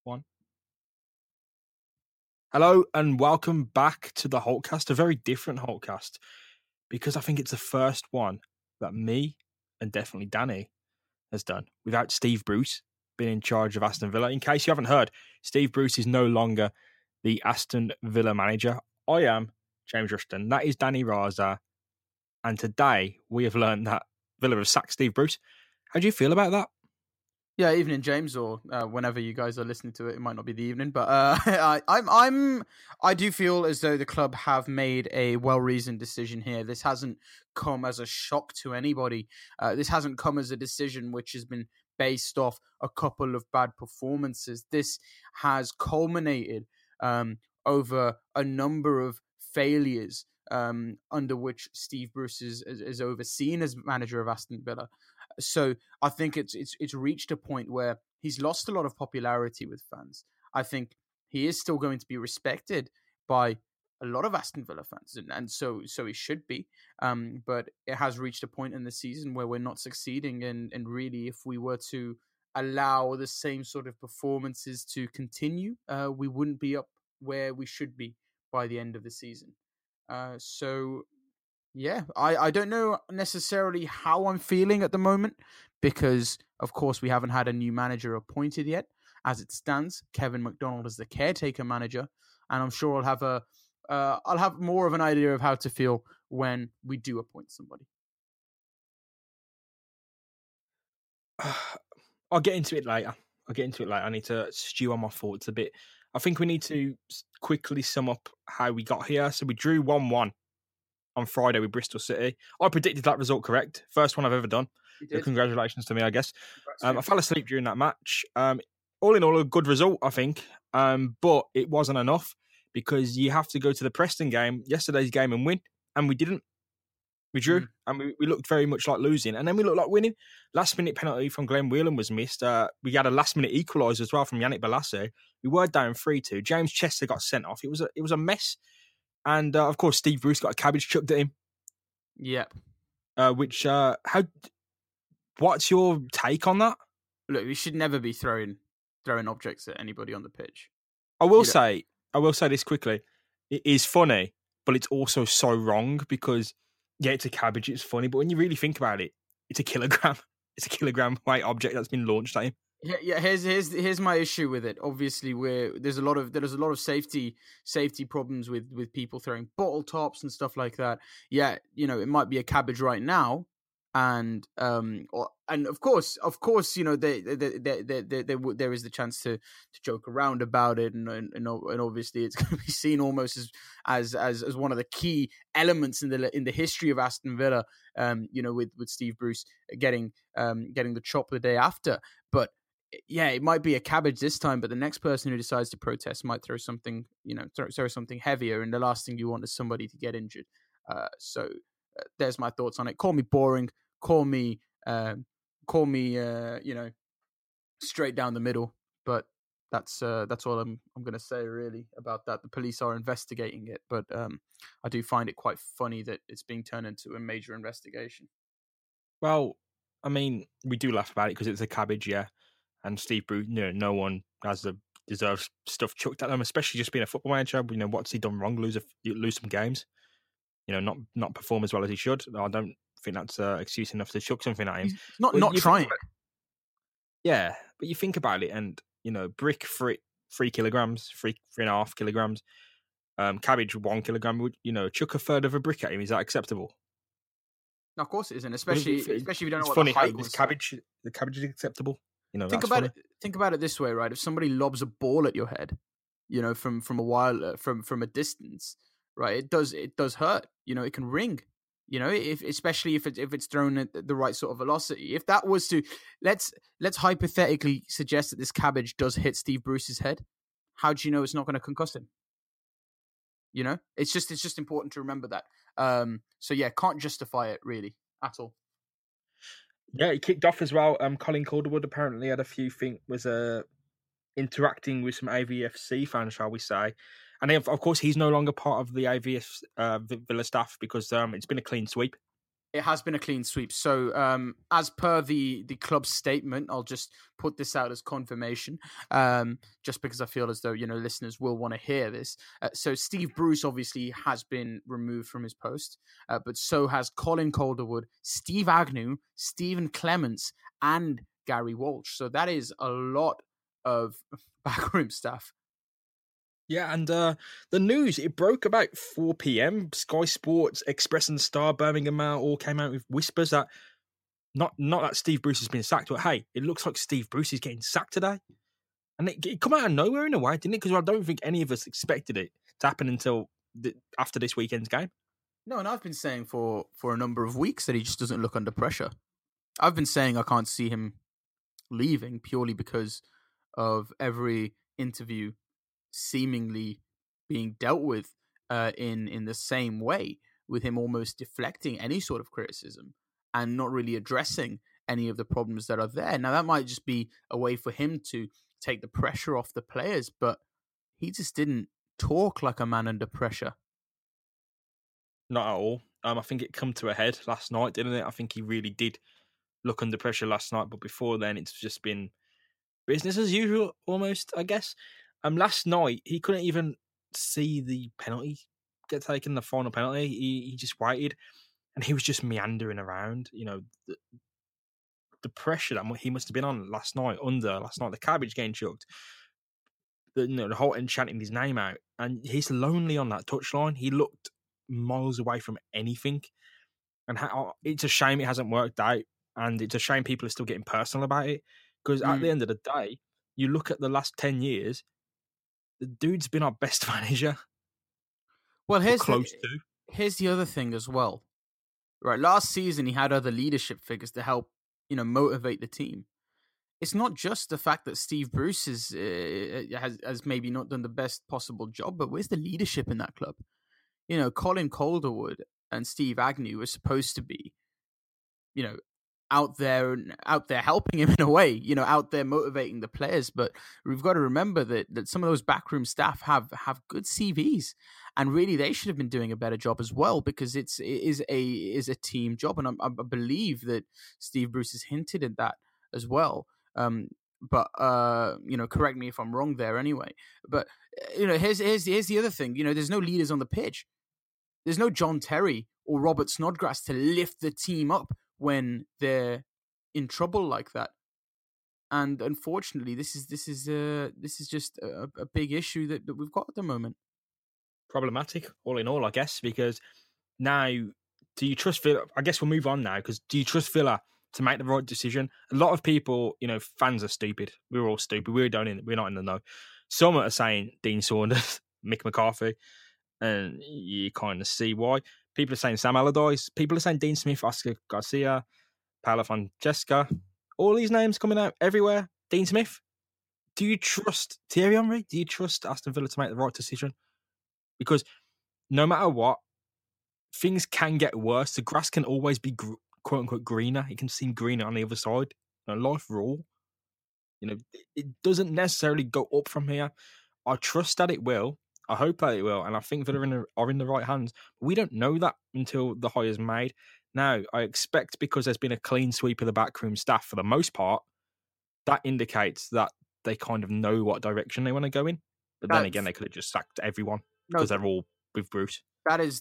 One. Hello and welcome back to the Hulkcast, a very different Hulkcast, because I think it's the first one that me and definitely Danny has done without Steve Bruce being in charge of Aston Villa. In case you haven't heard, Steve Bruce is no longer the Aston Villa manager. I am James Rushton. That is Danny Raza. And today we have learned that Villa have sacked Steve Bruce. How do you feel about that? Yeah, evening, James, or whenever you guys are listening to it. It might not be the evening, but I do feel as though the club have made a well-reasoned decision here. This hasn't come as a shock to anybody. This hasn't come as a decision which has been based off a couple of bad performances. This has culminated over a number of failures under which Steve Bruce is overseen as manager of Aston Villa. So I think it's reached a point where he's lost a lot of popularity with fans. I think he is still going to be respected by a lot of Aston Villa fans, and so he should be. But it has reached a point in the season where we're not succeeding, and really, if we were to allow the same sort of performances to continue, we wouldn't be up where we should be by the end of the season. Yeah, I don't know necessarily how I'm feeling at the moment because, of course, we haven't had a new manager appointed yet. As it stands, Kevin McDonald is the caretaker manager, and I'm sure I'll have more of an idea of how to feel when we do appoint somebody. I'll get into it later. I need to stew on my thoughts a bit. I think we need to quickly sum up how we got here. So we drew 1-1 on Friday with Bristol City. I predicted that result correct. First one I've ever done. So congratulations to me, I guess. I fell asleep during that match. All in all, a good result, I think. But it wasn't enough because you have to go to the Preston game, yesterday's game, and win. And we didn't. We drew, and we looked very much like losing. And then we looked like winning. Last-minute penalty from Glenn Whelan was missed. We had a last-minute equaliser as well from Yannick Bolasie. We were down 3-2. James Chester got sent off. It was a mess. And, of course, Steve Bruce got a cabbage chucked at him. Yep. What's your take on that? Look, we should never be throwing objects at anybody on the pitch. I will say this quickly. It is funny, but it's also so wrong because, yeah, it's a cabbage, it's funny, but when you really think about it, it's a kilogram. It's a kilogram weight object that's been launched at him. Yeah. Here's my issue with it. Obviously, there's a lot of safety problems with people throwing bottle tops and stuff like that. Yeah, it might be a cabbage right now, and of course, there is the chance to joke around about it, and obviously it's going to be seen almost as one of the key elements in the history of Aston Villa. With Steve Bruce getting the chop the day after, but. Yeah, it might be a cabbage this time, but the next person who decides to protest might throw something, throw something heavier, and the last thing you want is somebody to get injured. So there's my thoughts on it. Call me boring. Call me, straight down the middle. But that's all I'm going to say really about that. The police are investigating it, but I do find it quite funny that it's being turned into a major investigation. Well, I mean, we do laugh about it because it's a cabbage, yeah. And Steve Bruce, no one has the deserved stuff chucked at them, especially just being a football manager. What's he done wrong? Lose some games. Not perform as well as he should. I don't think that's excuse enough to chuck something at him. He's not trying. Yeah, but you think about it, and brick 3 kilograms, 3.5 kilograms, cabbage 1 kilogram. Chuck a third of a brick at him. Is that acceptable? No, of course it isn't. Especially if you don't know what funny the height how was. The cabbage is acceptable. Think about it this way, right? If somebody lobs a ball at your head, from from a distance, right? It does hurt. It can ring. Especially if it's thrown at the right sort of velocity. If that was to let's hypothetically suggest that this cabbage does hit Steve Bruce's head, how do you know it's not going to concuss him? It's just important to remember that. So yeah, can't justify it really at all. Yeah, he kicked off as well. Colin Calderwood apparently had a few things, was interacting with some AVFC fans, shall we say. And then, of course, he's no longer part of the AVF Villa staff because it's been a clean sweep. It has been a clean sweep. So, as per the club's statement, I'll just put this out as confirmation, just because I feel as though listeners will want to hear this. So, Steve Bruce obviously has been removed from his post, but so has Colin Calderwood, Steve Agnew, Stephen Clements, and Gary Walsh. So that is a lot of backroom staff. Yeah, and the news, it broke about 4 p.m. Sky Sports, Express and Star, Birmingham Mail all came out with whispers that not that Steve Bruce has been sacked, but hey, it looks like Steve Bruce is getting sacked today. And it come out of nowhere in a way, didn't it? Because I don't think any of us expected it to happen until after this weekend's game. No, and I've been saying for a number of weeks that he just doesn't look under pressure. I've been saying I can't see him leaving purely because of every interview seemingly being dealt with in the same way, with him almost deflecting any sort of criticism and not really addressing any of the problems that are there. Now, that might just be a way for him to take the pressure off the players, but he just didn't talk like a man under pressure. Not at all. I think it come to a head last night, didn't it? I think he really did look under pressure last night, but before then, it's just been business as usual, almost, I guess. Last night, he couldn't even see the penalty get taken, the final penalty. He just waited, and he was just meandering around. The pressure that he must have been on last night, the cabbage getting chucked, the whole chanting his name out, and he's lonely on that touchline. He looked miles away from anything, and it's a shame it hasn't worked out, and it's a shame people are still getting personal about it, because at the end of the day, you look at the last 10 years, the dude's been our best manager. Well, here's the other thing as well. Right, last season he had other leadership figures to help, motivate the team. It's not just the fact that Steve Bruce has maybe not done the best possible job, but where's the leadership in that club? Colin Calderwood and Steve Agnew were supposed to be, out there helping him in a way, out there motivating the players. But we've got to remember that some of those backroom staff have good CVs, and really they should have been doing a better job as well, because it is a team job, and I believe that Steve Bruce has hinted at that as well. But correct me if I'm wrong there anyway. But here's the other thing. There's no leaders on the pitch. There's no John Terry or Robert Snodgrass to lift the team up when they're in trouble like that. And unfortunately, this is just a big issue that we've got at the moment. Problematic, all in all, I guess, because now, do you trust Villa? I guess we'll move on now, because do you trust Villa to make the right decision? A lot of people, fans are stupid. We're all stupid. We're not in the know. Some are saying Dean Saunders, Mick McCarthy, and you kind of see why. People are saying Sam Allardyce. People are saying Dean Smith, Oscar Garcia, Paolo Francesca. All these names coming out everywhere. Dean Smith. Do you trust Thierry Henry? Do you trust Aston Villa to make the right decision? Because no matter what, things can get worse. The grass can always be quote unquote greener. It can seem greener on the other side. Life raw. It doesn't necessarily go up from here. I trust that it will. I hope that it will, and I think Villa are in the right hands. But we don't know that until the hire is made. Now, I expect, because there's been a clean sweep of the backroom staff for the most part, that indicates that they kind of know what direction they want to go in. But then again, they could have just sacked everyone because they're all with Bruce. That was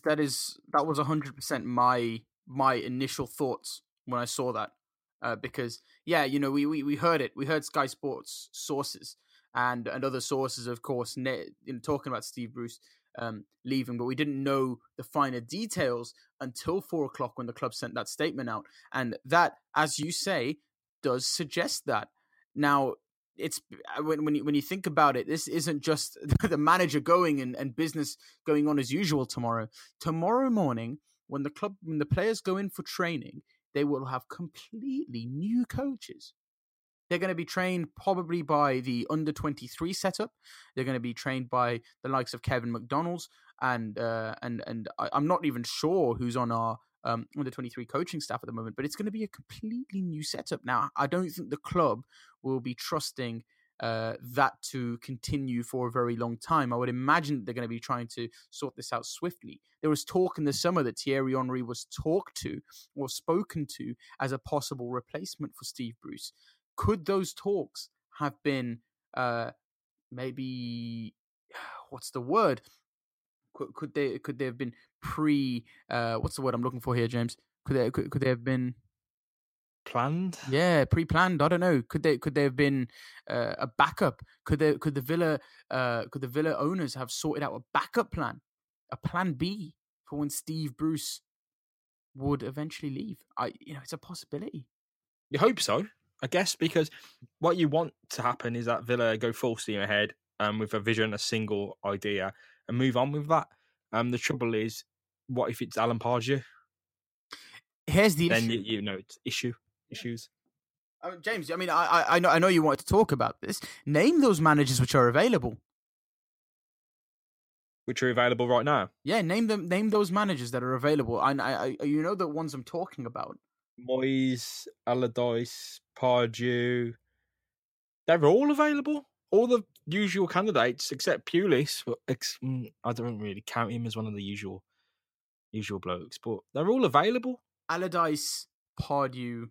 100% my initial thoughts when I saw that. Because we heard it. We heard Sky Sports sources and other sources, of course, talking about Steve Bruce leaving, but we didn't know the finer details until 4:00 when the club sent that statement out, and that, as you say, does suggest that. Now, it's when you think about it, this isn't just the manager going and business going on as usual tomorrow. Tomorrow morning, when the players go in for training, they will have completely new coaches. They're going to be trained probably by the under-23 setup. They're going to be trained by the likes of Kevin McDonald's, and I'm not even sure who's on our under-23 coaching staff at the moment. But it's going to be a completely new setup. Now, I don't think the club will be trusting that to continue for a very long time. I would imagine they're going to be trying to sort this out swiftly. There was talk in the summer that Thierry Henry was talked to or spoken to as a possible replacement for Steve Bruce. Could those talks have been maybe, what's the word? Could they have been what's the word I'm looking for here, James? Could they have been planned? Yeah, pre-planned. I don't know. Could they have been a backup? Could the Villa owners have sorted out a backup plan, a plan B for when Steve Bruce would eventually leave? It's a possibility. You hope so, I guess, because what you want to happen is that Villa go full steam ahead with a vision, a single idea, and move on with that. The trouble is, what if it's Alan Pardew? Here's the then issue. It's issues. James, I mean, I know you wanted to talk about this. Name those managers which are available. Which are available right now? Yeah, name them. Name those managers that are available. I you know the ones I'm talking about. Moyes, Allardyce, Pardew. They're all available. All the usual candidates except Pulis. I don't really count him as one of the usual blokes, but they're all available. Allardyce, Pardew,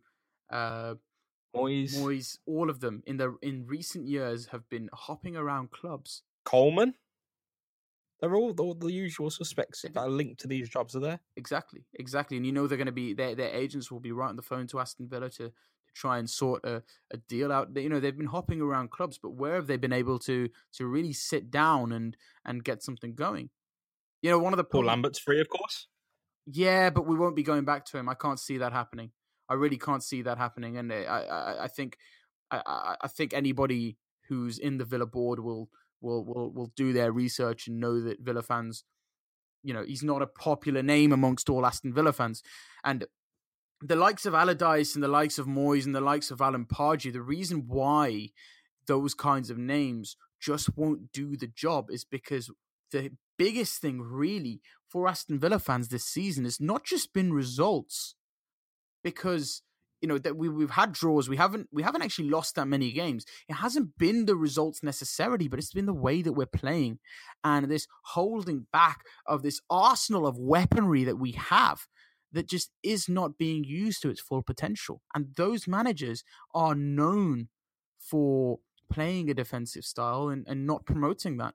Moyes, all of them in recent years have been hopping around clubs. Coleman. They're all the usual suspects that are linked to these jobs are there. Exactly. And you know they're going to be their agents will be right on the phone to Aston Villa to try and sort a deal out. You know, they've been hopping around clubs, but where have they been able to really sit down and get something going? You know, one of the Paul Lambert's free, of course. Yeah, but we won't be going back to him. I can't see that happening. I really can't see that happening, and I think anybody who's in the Villa board will do their research and know that Villa fans, you know, he's not a popular name amongst all Aston Villa fans, and the likes of Allardyce and the likes of Moyes and the likes of Alan Pardew, the reason why those kinds of names just won't do the job is because the biggest thing really for Aston Villa fans this season has not just been results, because you know that we've had draws, we haven't actually lost that many games. It hasn't been the results necessarily, but it's been the way that we're playing and this holding back of this arsenal of weaponry that we have that just is not being used to its full potential. And those managers are known for playing a defensive style and not promoting that.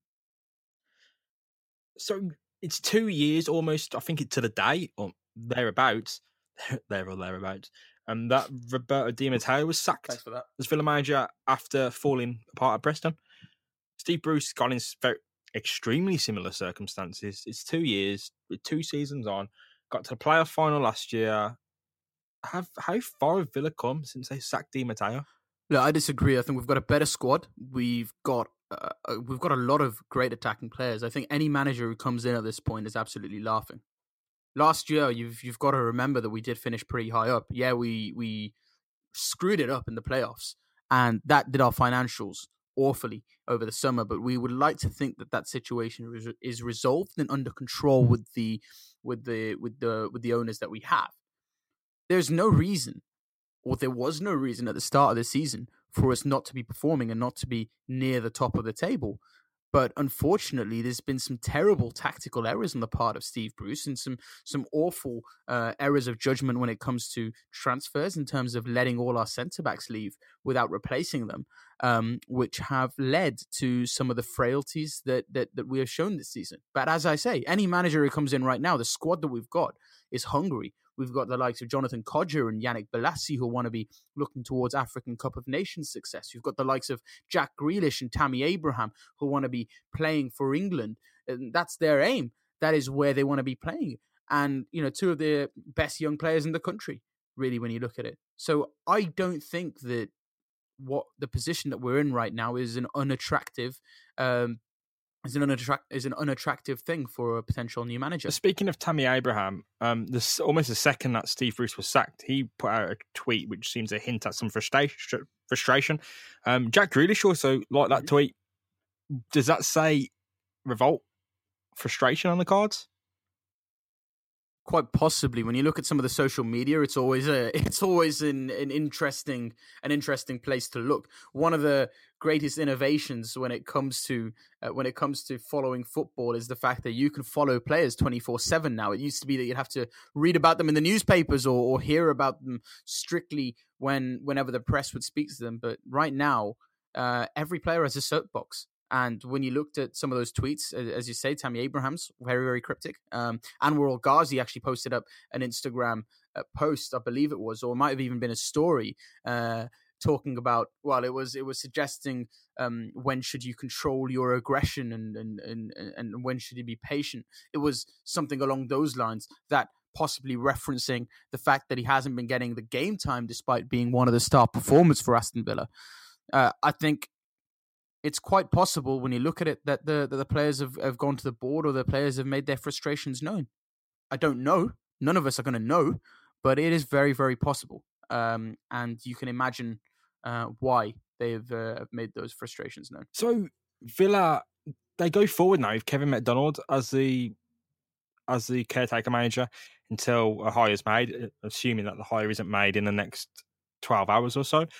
So it's 2 years almost, I think it's to the day or thereabouts, there or thereabouts, and that Roberto Di Matteo was sacked as Villa manager after falling apart at Preston. Steve Bruce got in extremely similar circumstances. It's 2 years, with 2 seasons on, got to the playoff final last year. How far have Villa come since they sacked Di Matteo? Yeah, I disagree. I think we've got a better squad. We've got a lot of great attacking players. I think any manager who comes in at this point is absolutely laughing. Last year, you've got to remember that we did finish pretty high up. Yeah, we screwed it up in the playoffs, and that did our financials awfully over the summer. But we would like to think that situation is resolved and under control with the owners that we have. There's no reason, or there was no reason at the start of the season for us not to be performing and not to be near the top of the table. But unfortunately, there's been some terrible tactical errors on the part of Steve Bruce and some awful errors of judgment when it comes to transfers in terms of letting all our centre-backs leave without replacing them, which have led to some of the frailties that we have shown this season. But as I say, any manager who comes in right now, the squad that we've got is hungry. We've got the likes of Jonathan Kodjia and Yannick Bolasie who want to be looking towards African Cup of Nations success. You've got the likes of Jack Grealish and Tammy Abraham who want to be playing for England. And that's their aim. That is where they want to be playing. And, you know, 2 of the best young players in the country, really, when you look at it. So I don't think that what the position that we're in right now is an unattractive is an unattractive thing for a potential new manager. Speaking of Tammy Abraham, almost the second that Steve Bruce was sacked, he put out a tweet which seems to hint at some frustration. Jack Grealish also liked that tweet. Does that say revolt, frustration on the cards? quite possibly, when you look at some of the social media, it's always an interesting place to look. One of the greatest innovations when it comes to following football is the fact that you can follow players 24/7 now. It used to be that you'd have to read about them in the newspapers or hear about them strictly whenever the press would speak to them. But right now, every player has a soapbox. And when you looked at some of those tweets, as you say, Tammy Abrahams, very, very cryptic. Anwar El Ghazi actually posted up an Instagram post, I believe it was, or it might have even been a story, talking about, well, it was suggesting when should you control your aggression and when should you be patient. It was something along those lines, that possibly referencing the fact that he hasn't been getting the game time despite being one of the star performers for Aston Villa. I think it's quite possible when you look at it that the players have gone to the board, or the players have made their frustrations known. I don't know. None of us are going to know, but it is very, very possible. And you can imagine why they've made those frustrations known. So Villa, they go forward now with Kevin McDonald as the caretaker manager until a hire is made, assuming that the hire isn't made in the next 12 hours or so.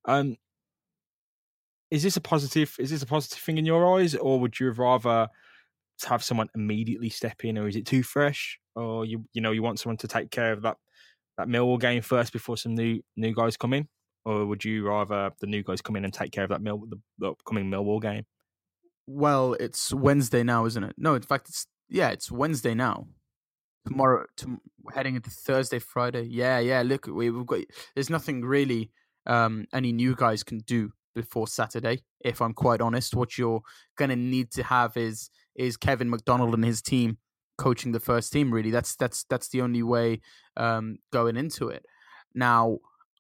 Is this a positive thing in your eyes, or would you rather have someone immediately step in, or is it too fresh, or you want someone to take care of that Millwall game first before some new guys come in, or would you rather the new guys come in and take care of that the upcoming Millwall game? Well, it's Wednesday now, isn't it? No, in fact, it's Wednesday now. Tomorrow, heading into Thursday, Friday. Yeah. Look, we've got. There's nothing really any new guys can do before Saturday. If I'm quite honest, what you're going to need to have is Kevin McDonald and his team coaching the first team. Really, that's the only way going into it. Now,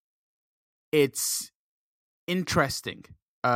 it's interesting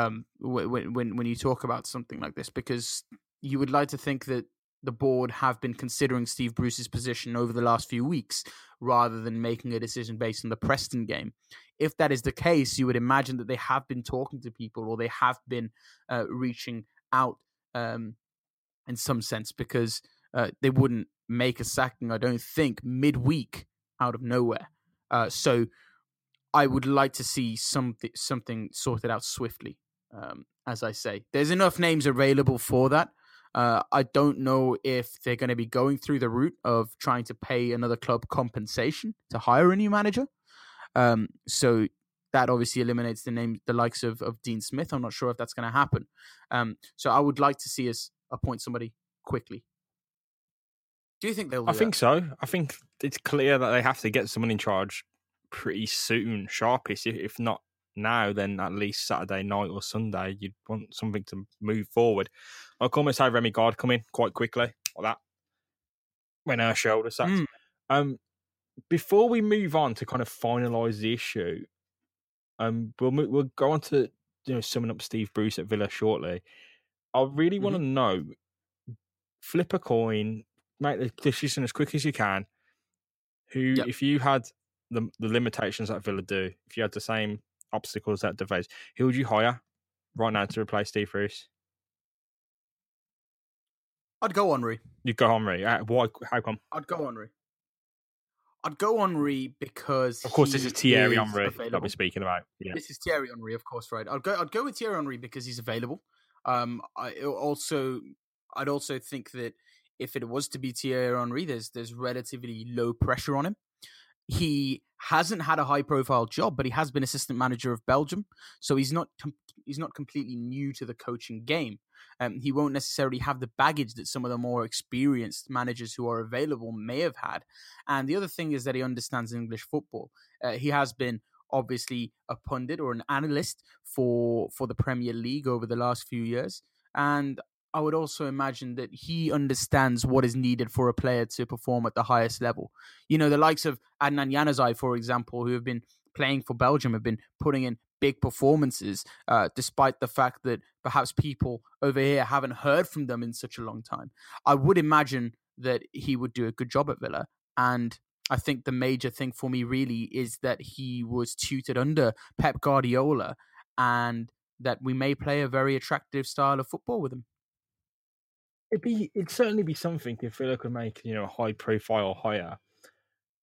when you talk about something like this, because you would like to think that the board have been considering Steve Bruce's position over the last few weeks, rather than making a decision based on the Preston game. If that is the case, you would imagine that they have been talking to people, or they have been reaching out in some sense, because they wouldn't make a sacking, I don't think, midweek out of nowhere. So I would like to see something sorted out swiftly. As I say, there's enough names available for that. I don't know if they're going to be going through the route of trying to pay another club compensation to hire a new manager. So that obviously eliminates the likes of Dean Smith. I'm not sure if that's going to happen. So I would like to see us appoint somebody quickly. Do you think they'll do I think so. I think it's clear that they have to get someone in charge pretty soon, sharpish. If not now, then at least Saturday night or Sunday, you'd want something to move forward. I can almost have Remy Gard come in quite quickly, like that, when her shoulder sacks. Before we move on to kind of finalise the issue, we'll go on to summing up Steve Bruce at Villa shortly. I really want to know, flip a coin, make the decision as quick as you can. If you had the limitations that Villa do, if you had the same obstacles that they face, who would you hire right now to replace Steve Bruce? I'd go Henry. You'd go Henry. Why? How come? I'd go Henry because, of course, this is Thierry Henry that we're speaking about. Yeah. This is Thierry Henry, of course, right? I'd go with Thierry Henry because he's available. I'd also think that if it was to be Thierry Henry, there's relatively low pressure on him. He hasn't had a high-profile job, but he has been assistant manager of Belgium, so he's not completely new to the coaching game. He won't necessarily have the baggage that some of the more experienced managers who are available may have had. And the other thing is that he understands English football. He has been obviously a pundit or an analyst for the Premier League over the last few years, and I would also imagine that he understands what is needed for a player to perform at the highest level. The likes of Adnan Januzaj, for example, who have been playing for Belgium, have been putting in big performances, despite the fact that perhaps people over here haven't heard from them in such a long time. I would imagine that he would do a good job at Villa. And I think the major thing for me really is that he was tutored under Pep Guardiola, and that we may play a very attractive style of football with him. It'd certainly be something if Villa could make a high profile hire.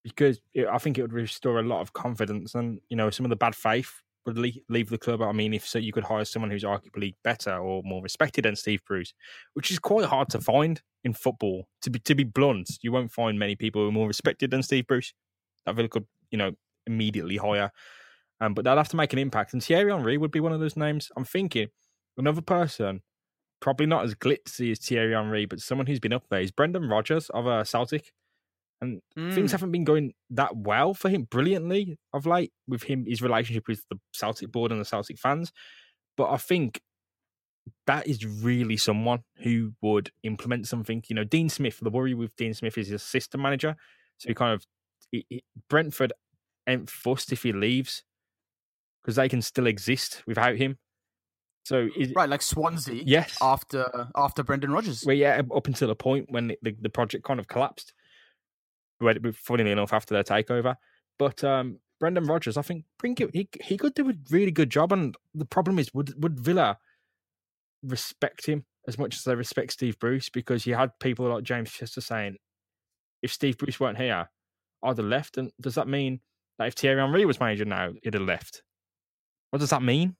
because I think it would restore a lot of confidence, and some of the bad faith would leave the club. I mean, if so, you could hire someone who's arguably better or more respected than Steve Bruce, which is quite hard to find in football. To be blunt, you won't find many people who are more respected than Steve Bruce that Villa could, immediately hire. But they'll have to make an impact, and Thierry Henry would be one of those names. I'm thinking another person, probably not as glitzy as Thierry Henry, but someone who's been up there is Brendan Rodgers of Celtic. And things haven't been going that well for him brilliantly of late with his relationship with the Celtic board and the Celtic fans. But I think that is really someone who would implement something. Dean Smith, the worry with Dean Smith is his assistant manager. So Brentford ain't fussed if he leaves because they can still exist without him. So right, like Swansea, yes, after Brendan Rodgers. Well, yeah, up until a point when the project kind of collapsed. Funnily enough, after their takeover, but Brendan Rodgers, I think, he could do a really good job. And the problem is, would Villa respect him as much as they respect Steve Bruce? Because you had people like James Chester saying, if Steve Bruce weren't here, I'd have left. And does that mean that if Thierry Henry was manager now, he'd have left? What does that mean?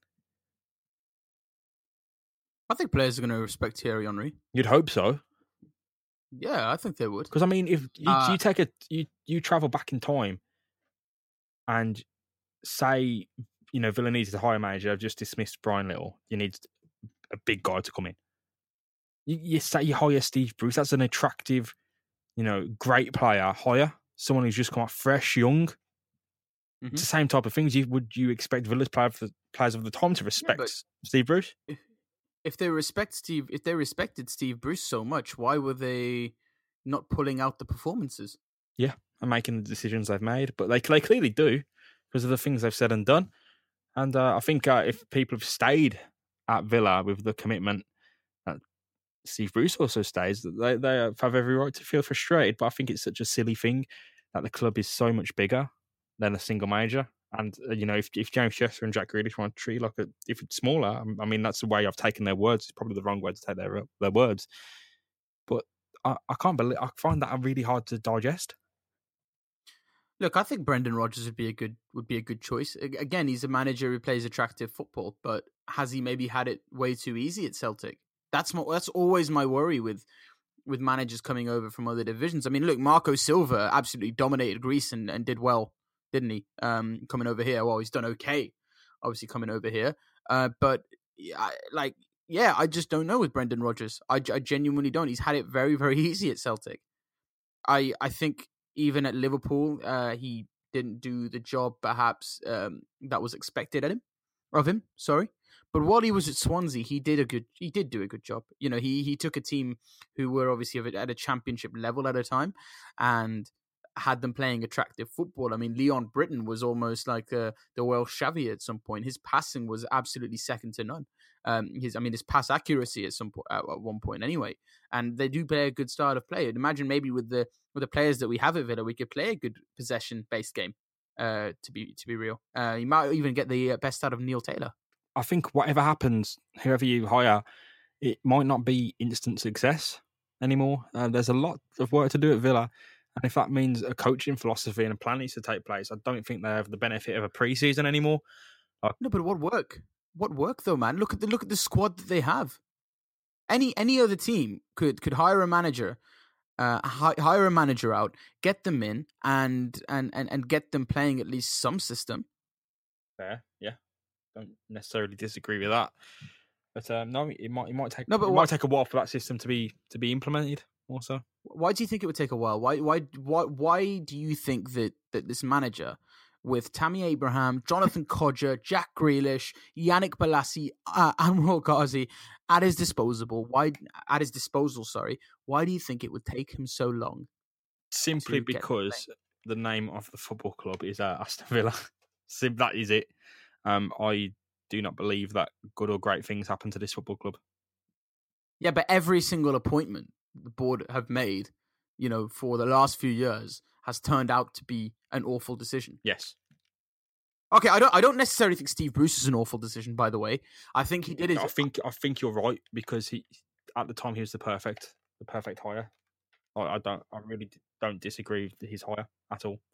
I think players are going to respect Thierry Henry. You'd hope so. Yeah, I think they would. Because I mean, if you travel back in time and say, Villa needs to hire a manager, I've just dismissed Brian Little. You need a big guy to come in. You say you hire Steve Bruce. That's an attractive, great player. Hire someone who's just come out fresh, young. Mm-hmm. It's the same type of things. Would you expect Villa's players of the time to respect Steve Bruce? If they respected Steve Bruce so much, why were they not pulling out the performances? Yeah, and making the decisions they've made, but they clearly do because of the things they've said and done. And I think if people have stayed at Villa with the commitment that Steve Bruce also stays, that they have every right to feel frustrated. But I think it's such a silly thing that the club is so much bigger than a single manager. And, if James Chester and Jack Grealish want to treat if it's smaller, I mean, that's the way I've taken their words. It's probably the wrong way to take their words. But I can't believe, I find that really hard to digest. Look, I think Brendan Rodgers would be a good choice. Again, he's a manager who plays attractive football, but has he maybe had it way too easy at Celtic? That's always my worry with managers coming over from other divisions. I mean, look, Marco Silva absolutely dominated Greece and did well, didn't he? Coming over here, well, he's done okay, obviously coming over here. But I just don't know with Brendan Rodgers. I genuinely don't. He's had it very, very easy at Celtic. I think even at Liverpool, he didn't do the job perhaps that was expected of him. Sorry. But while he was at Swansea, he did do a good job. He took a team who were obviously at a championship level at a time and had them playing attractive football. I mean, Leon Britton was almost like the Welsh Xavi at some point. His passing was absolutely second to none. His pass accuracy at one point anyway. And they do play a good style of play. And imagine maybe with the players that we have at Villa, we could play a good possession-based game. To be real, you might even get the best out of Neil Taylor. I think whatever happens, whoever you hire, it might not be instant success anymore. There's a lot of work to do at Villa. And if that means a coaching philosophy and a plan needs to take place, I don't think they have the benefit of a pre-season anymore. No, but what work? What work though, man? Look at the squad that they have. Any other team could hire a manager, hire a manager out, get them in, and get them playing at least some system. Fair, yeah. Don't necessarily disagree with that, but no, it might take a while for that system to be implemented. Also, why do you think it would take a while? Why do you think that this manager with Tammy Abraham, Jonathan Kodjia, Jack Grealish, Yannick Bolasie, Anwar Ghazi at his disposal? Why do you think it would take him so long? Simply because the name of the football club is Aston Villa. That is it. I do not believe that good or great things happen to this football club. Yeah, but every single appointment the board have made, for the last few years has turned out to be an awful decision. Yes. Okay, I don't necessarily think Steve Bruce is an awful decision, by the way. I think he did his... I think you're right because at the time he was the perfect hire. I really don't disagree with his hire at all.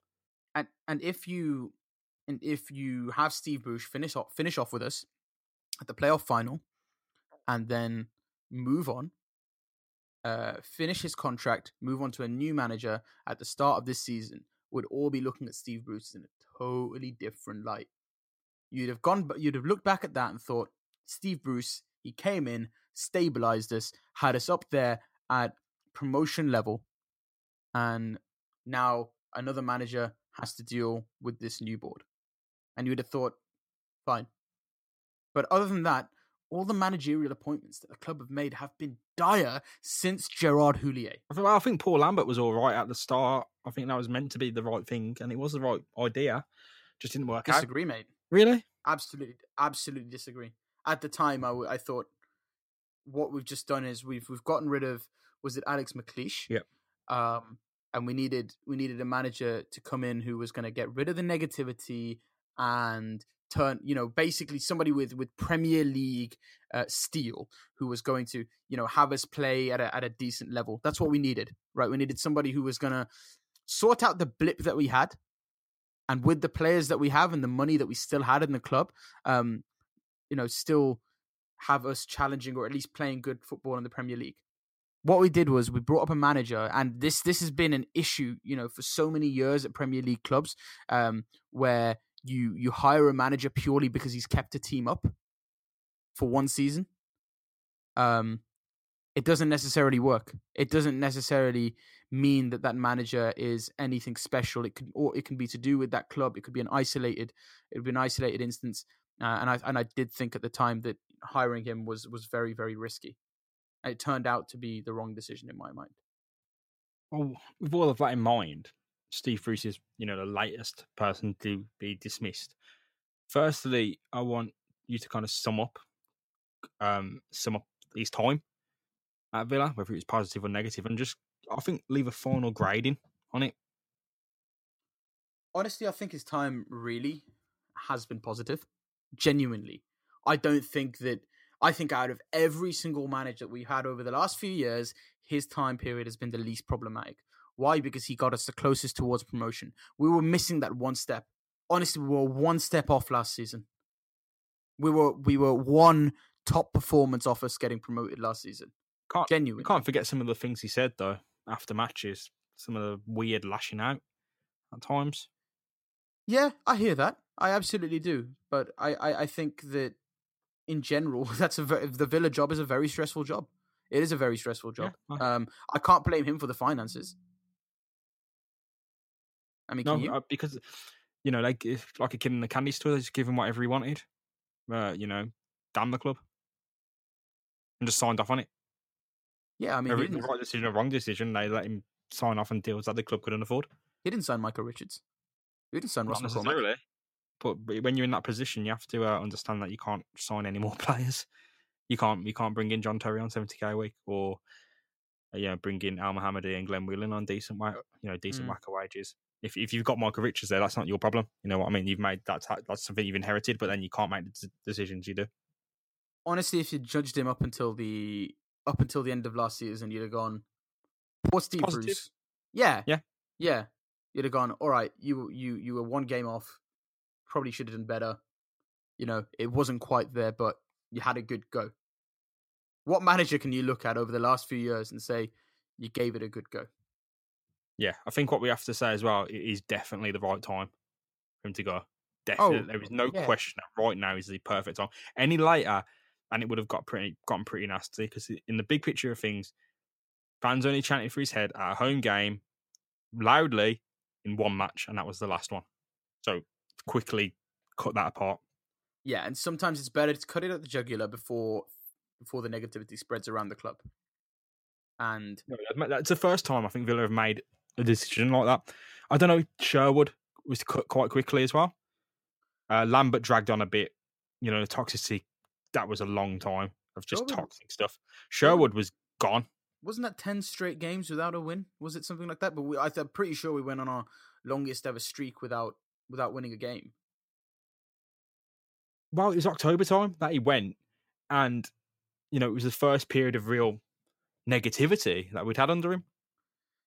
and if you have Steve Bruce finish off with us at the playoff final, and then move on, finish his contract, move on to a new manager at the start of this season, would all be looking at Steve Bruce in a totally different light. You'd have looked back at that and thought, Steve Bruce, he came in, stabilized us, had us up there at promotion level, and now another manager has to deal with this new board. And you'd have thought, fine. But other than that, all the managerial appointments that the club have made have been dire since Gerard Houllier. I think Paul Lambert was all right at the start. I think that was meant to be the right thing, and it was the right idea. Just didn't work out. Disagree, mate. Really? Absolutely disagree. At the time, I thought what we've just done is we've gotten rid of, was it Alex McLeish? Yep. And we needed a manager to come in who was going to get rid of the negativity and turn, basically somebody with Premier League steel who was going to, have us play at a decent level. That's what we needed, right? We needed somebody who was going to sort out the blip that we had, and with the players that we have and the money that we still had in the club, still have us challenging or at least playing good football in the Premier League. What we did was we brought up a manager, and this has been an issue, for so many years at Premier League clubs, where you hire a manager purely because he's kept a team up for one season. It doesn't necessarily work. It doesn't necessarily mean that manager is anything special. It can be to do with that club. It could be an isolated instance. And I did think at the time that hiring him was very, very risky. It turned out to be the wrong decision in my mind. Well, with all of that in mind, Steve Bruce is, the latest person to be dismissed. Firstly, I want you to kind of sum up his time at Villa, whether it was positive or negative, and just, I think, leave a final grading on it. Honestly, I think his time really has been positive. Genuinely. I think out of every single manager that we've had over the last few years, his time period has been the least problematic. Why? Because he got us the closest towards promotion. We were missing that one step. Honestly, we were one step off last season. We were one top performance off us getting promoted last season. Genuinely. Can't forget some of the things he said, though, after matches. Some of the weird lashing out at times. Yeah, I hear that. I absolutely do. But I think that in general, the Villa job is a very stressful job. It is a very stressful job. Yeah. I can't blame him for the finances. I mean, because like a kid in the candy store, they just give him whatever he wanted. Damn the club, and just signed off on it. Yeah, I mean, the right decision or wrong decision, they let him sign off on deals that the club couldn't afford. He didn't sign Michael Richards. He didn't sign Ross McCormack. Not necessarily. But when you're in that position, you have to understand that you can't sign any more players. You can't bring in John Terry on 70k a week, or bring in Al Mohammadi and Glenn Whelan on decent whacker wages. If you've got Michael Richards there, that's not your problem. You know what I mean? You've made that's something you've inherited, but then you can't make the decisions you do. Honestly, if you judged him up until the end of last season, you'd have gone, "Poor Steve Bruce." Yeah. You'd have gone, "All right, you were one game off. Probably should have done better. It wasn't quite there, but you had a good go." What manager can you look at over the last few years and say you gave it a good go? Yeah, I think what we have to say as well, it is definitely the right time for him to go. Definitely, there is no question that right now is the perfect time. Any later, and it would have gotten pretty nasty, because in the big picture of things, fans only chanted for his head at a home game loudly in one match, and that was the last one. So quickly cut that apart. Yeah, and sometimes it's better to cut it at the jugular before the negativity spreads around the club. And that's the first time I think Villa have made a decision like that. I don't know. Sherwood was cut quite quickly as well. Lambert dragged on a bit. The toxicity, that was a long time of just toxic stuff. Sherwood was gone. Wasn't that 10 straight games without a win? Was it something like that? But I'm pretty sure we went on our longest ever streak without winning a game. Well, it was October time that he went, and it was the first period of real negativity that we'd had under him.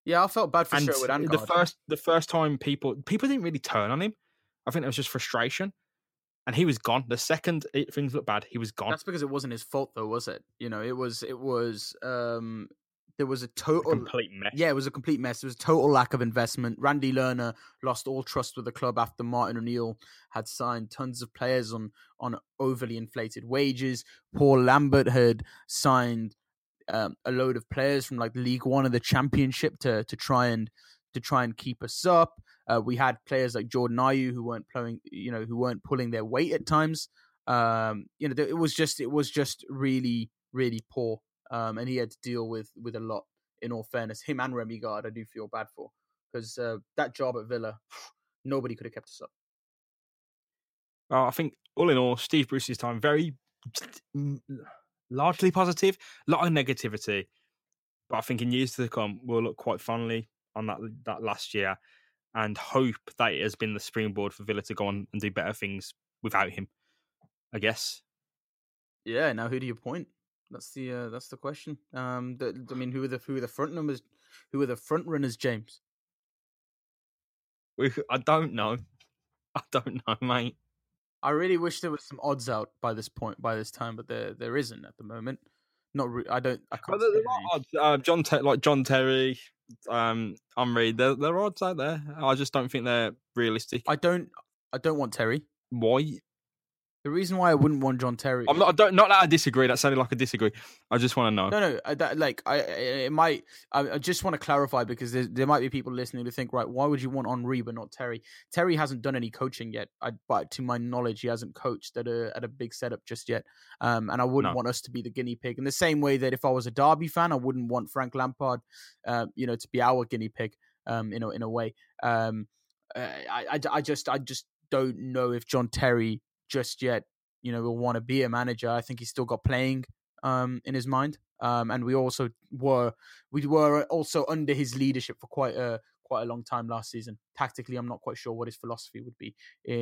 Yeah, I felt bad for And Sherwood and Gardner. the first time people didn't really turn on him. I think it was just frustration, and he was gone. The second things looked bad, he was gone. That's because it wasn't his fault, though, was it? You know, it was. There was a total complete mess. Yeah, it was a complete mess. There was a total lack of investment. Randy Lerner lost all trust with the club after Martin O'Neill had signed tons of players on overly inflated wages. Paul Lambert had signed a load of players from like League One of the Championship to try and keep us up. We had players like Jordan Ayew who weren't pulling their weight at times. It was just really, really poor. And he had to deal with a lot. In all fairness, him and Remy Gard, I do feel bad for, because that job at Villa, nobody could have kept us up. I think all in all, Steve Bruce's time very largely positive, a lot of negativity, but I think in years to come we'll look quite fondly on that last year and hope that it has been the springboard for Villa to go on and do better things without him, I guess. Yeah. Now, who do you point? That's the question. I mean, who are the front numbers? Who are the front runners, James? I don't know. I don't know, mate. I really wish there was some odds out by this time, but there isn't at the moment. I can't. Well, there are odds. John Terry, Henry. There are odds out there. I just don't think they're realistic. I don't want Terry. Why? The reason why I wouldn't want John Terry. Not that I disagree. That sounded like I disagree. I just want to know. No. I just want to clarify, because there might be people listening to think, right, why would you want Henry but not Terry? Terry hasn't done any coaching yet. But to my knowledge, he hasn't coached at a big setup just yet. And I wouldn't want us to be the guinea pig. In the same way that if I was a Derby fan, I wouldn't want Frank Lampard, to be our guinea pig. In a way. I just don't know if John Terry just yet, will want to be a manager. I think he's still got playing in his mind. And we were also under his leadership for quite a long time last season. Tactically, I'm not quite sure what his philosophy would be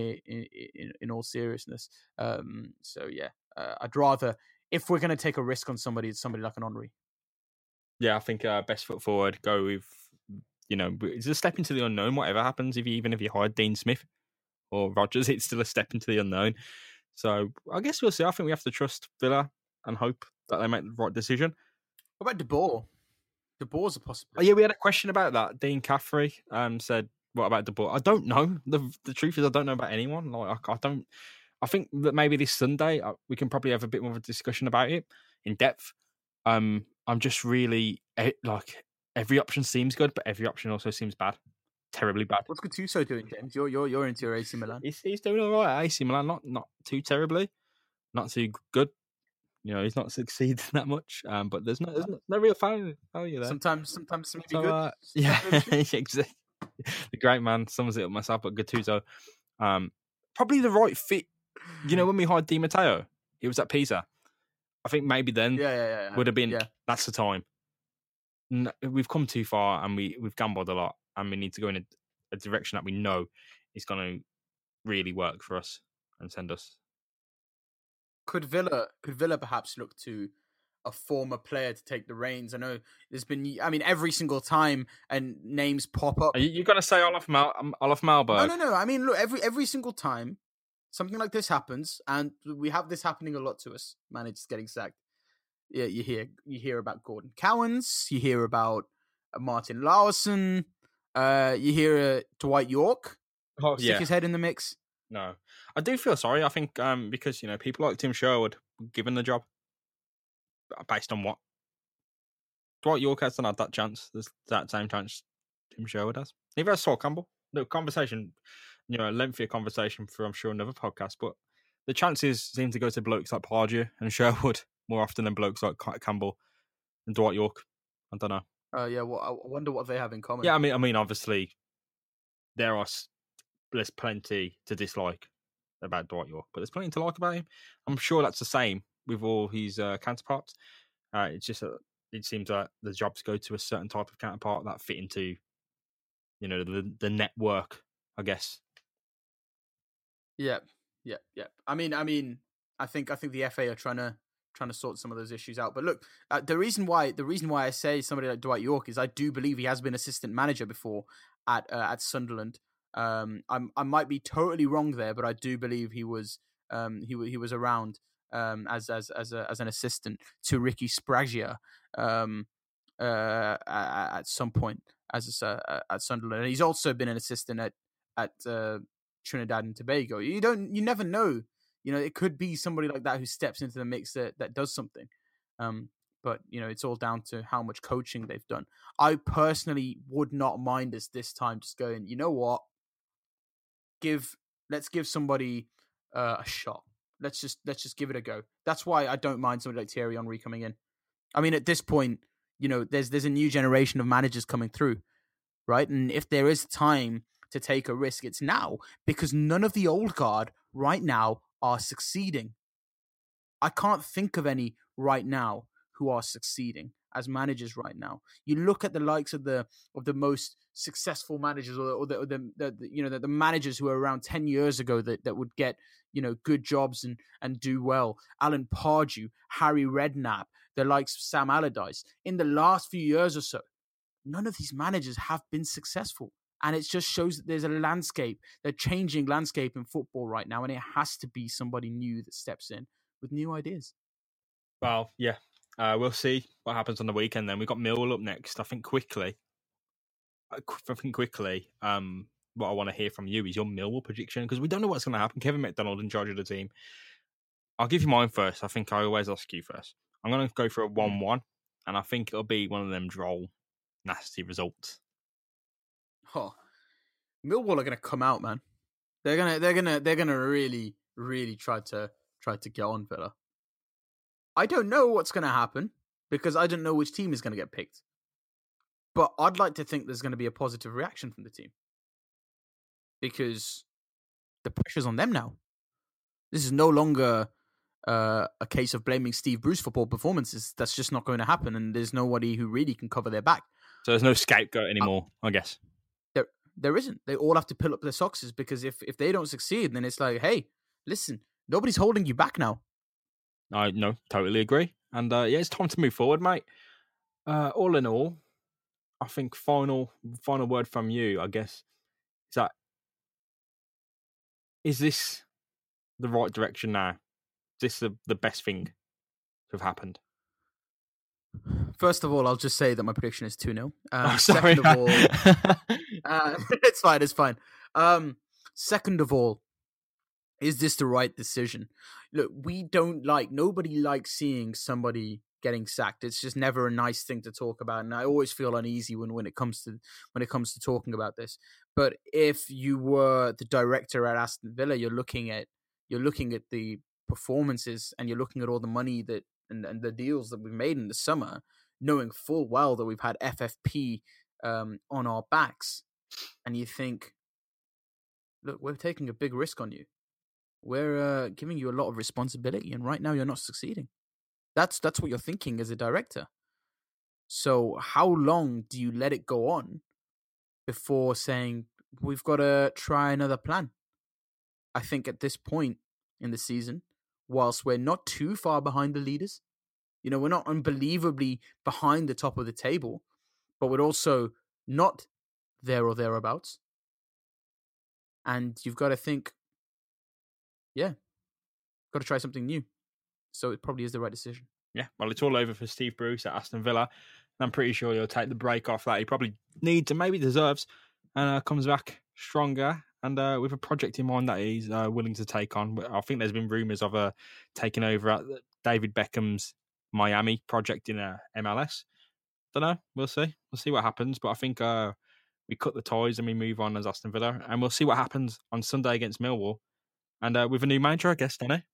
in all seriousness. So yeah, I'd rather, if we're going to take a risk on somebody, it's somebody like an Henry. Yeah, I think best foot forward, go with, it's a step into the unknown. Whatever happens, even if you hire Dean Smith or Rodgers, it's still a step into the unknown. So I guess we'll see. I think we have to trust Villa and hope that they make the right decision. What about De Boer? De Boer's a possibility. Oh, yeah, we had a question about that. Dean Caffrey said, "What about De Boer?" I don't know. The truth is, I don't know about anyone. Like, I don't. I think that maybe this Sunday we can probably have a bit more of a discussion about it in depth. I'm just really like, every option seems good, but every option also seems bad. Terribly bad. What's Gattuso doing, James? You're into your AC Milan. He's doing all right at AC Milan. Not too terribly, not too good. He's not succeeding that much. But there's no real value there. Sometimes maybe good. Yeah, exactly. The great man sums it up myself. But Gattuso, probably the right fit. When we hired Di Matteo, he was at Pisa. I think maybe then would have been. Yeah. That's the time. We've come too far and we've gambled a lot, and we need to go in a direction that we know is going to really work for us and send us. Could Villa perhaps look to a former player to take the reins? I know there's been, every single time and names pop up. Are you going to say Olaf Malberg? No. I mean, look, every single time something like this happens, and we have this happening a lot to us, managers getting sacked. Yeah, you hear about Gordon Cowans, you hear about Martin Laursen, you hear Dwight York stick his head in the mix. No, I do feel sorry. I think because people like Tim Sherwood were given the job based on what Dwight York hasn't had that chance. There's that same chance Tim Sherwood has. Neither has Sol Campbell. The conversation, a lengthier conversation for, I'm sure, another podcast. But the chances seem to go to blokes like Pardew and Sherwood more often than blokes like Campbell and Dwight York. I don't know. Well, I wonder what they have in common. Yeah, I mean, obviously, there's plenty to dislike about Dwight York, but there's plenty to like about him. I'm sure that's the same with all his counterparts. It's just it seems that the jobs go to a certain type of counterpart that fit into, the network, I guess. Yeah. I mean, I think the FA are trying to sort some of those issues out. But look, the reason why I say somebody like Dwight Yorke is I do believe he has been assistant manager before at Sunderland. I might be totally wrong there, but I do believe he was around as an assistant to Ricky Spragia at some point at Sunderland, and he's also been an assistant at Trinidad and Tobago. You never know. It could be somebody like that who steps into the mix that does something. But it's all down to how much coaching they've done. I personally would not mind us this time just going, you know what? Let's give somebody a shot. Let's just give it a go. That's why I don't mind somebody like Thierry Henry coming in. I mean, at this point, there's a new generation of managers coming through, right? And if there is time to take a risk, it's now, because none of the old guard right now are succeeding. I can't think of any right now who are succeeding as managers right now. You look at the likes of the most successful managers, or the managers who were around 10 years ago that would get good jobs and do well. Alan Pardew, Harry Redknapp, the likes of Sam Allardyce. In the last few years or so, none of these managers have been successful. And it just shows that there's a changing landscape in football right now, and it has to be somebody new that steps in with new ideas. Well, yeah, we'll see what happens on the weekend. Then we've got Millwall up next. I think quickly. What I want to hear from you is your Millwall prediction, because we don't know what's going to happen. Kevin McDonald in charge of the team. I'll give you mine first. I think I always ask you first. I'm going to go for a 1-1, and I think it'll be one of them droll, nasty results. Oh, Millwall are going to come out, man. They're gonna really, really try to get on Villa. I don't know what's going to happen because I don't know which team is going to get picked. But I'd like to think there's going to be a positive reaction from the team, because the pressure's on them now. This is no longer a case of blaming Steve Bruce for poor performances. That's just not going to happen, and there's nobody who really can cover their back. So there's no scapegoat anymore, I guess. There isn't. They all have to pull up their socks, because if they don't succeed, then it's like, hey, listen, nobody's holding you back now. I no, totally agree. And it's time to move forward, mate. All in all, I think final word from you, I guess, is this the right direction now? Is this the best thing to have happened? First of all, I'll just say that my prediction is 2-0. Sorry. Second of all, it's fine. Second of all, is this the right decision? Look, nobody likes seeing somebody getting sacked. It's just never a nice thing to talk about, and I always feel uneasy when it comes to talking about this. But if you were the director at Aston Villa, you're looking at the performances, and you're looking at all the money and the deals that we've made in the summer, knowing full well that we've had FFP on our backs, and you think, look, we're taking a big risk on you. We're giving you a lot of responsibility, and right now you're not succeeding. That's what you're thinking as a director. So how long do you let it go on before saying, we've got to try another plan? I think at this point in the season, whilst we're not too far behind the leaders, we're not unbelievably behind the top of the table, but we're also not there or thereabouts. And you've got to think, got to try something new. So it probably is the right decision. Yeah, well, it's all over for Steve Bruce at Aston Villa. And I'm pretty sure he'll take the break off that he probably needs and maybe deserves, and comes back stronger and with a project in mind that he's willing to take on. I think there's been rumours of taking over at David Beckham's Miami project in MLS. Don't know. We'll see. We'll see what happens. But I think we cut the ties and we move on as Aston Villa. And we'll see what happens on Sunday against Millwall. And with a new manager, I guess, don't I?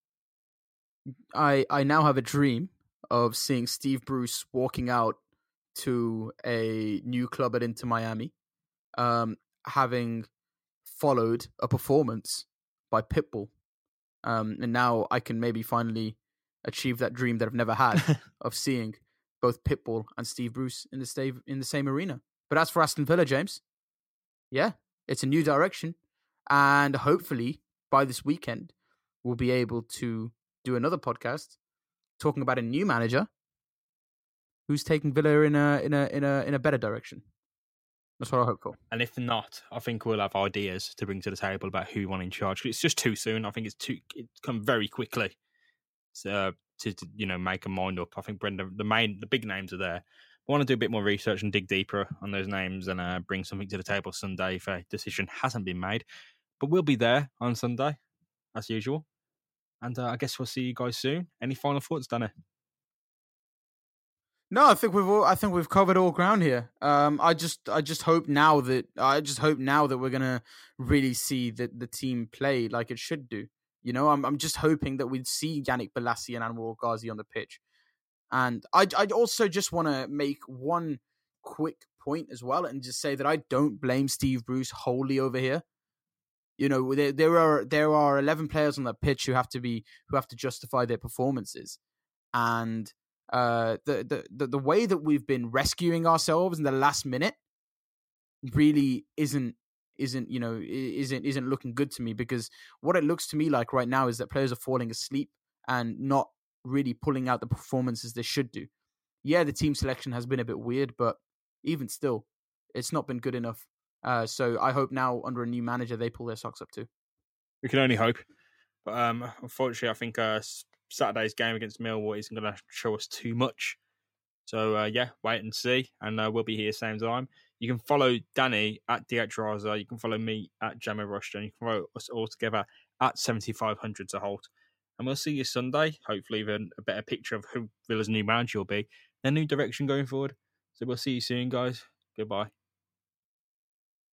I now have a dream of seeing Steve Bruce walking out to a new club at Inter Miami, having followed a performance by Pitbull. And now I can maybe finally achieve that dream that I've never had of seeing both Pitbull and Steve Bruce in the same arena. But as for Aston Villa, James, it's a new direction. And hopefully by this weekend, we'll be able to do another podcast talking about a new manager who's taking Villa in a better direction. That's what I hope for. And if not, I think we'll have ideas to bring to the table about who we want in charge. It's just too soon. I think it's come very quickly to make a mind up. I think Brendan, the big names are there. I want to do a bit more research and dig deeper on those names and bring something to the table Sunday if a decision hasn't been made. But we'll be there on Sunday, as usual. And I guess we'll see you guys soon. Any final thoughts, Danny? No, I think we've covered all ground here. I just hope now that we're gonna really see the team play like it should do. You know, I'm just hoping that we'd see Yannick Bolasie and Anwar Ghazi on the pitch. And I'd also just want to make one quick point as well, and just say that I don't blame Steve Bruce wholly over here. You know, there are 11 players on that pitch who have to justify their performances, and the way that we've been rescuing ourselves in the last minute really isn't looking good to me, because what it looks to me like right now is that players are falling asleep and not really pulling out the performances they should do. Yeah, the team selection has been a bit weird, but even still, it's not been good enough. So I hope now under a new manager they pull their socks up too. We can only hope. But unfortunately, I think Saturday's game against Millwall isn't going to show us too much. So, wait and see. And we'll be here same time. You can follow Danny at DHRaza. You can follow me at Jammer Rushton. You can follow us all together at 7500 to Holt. And we'll see you Sunday. Hopefully, with a better picture of who Villa's new manager will be, their new direction going forward. So we'll see you soon, guys. Goodbye.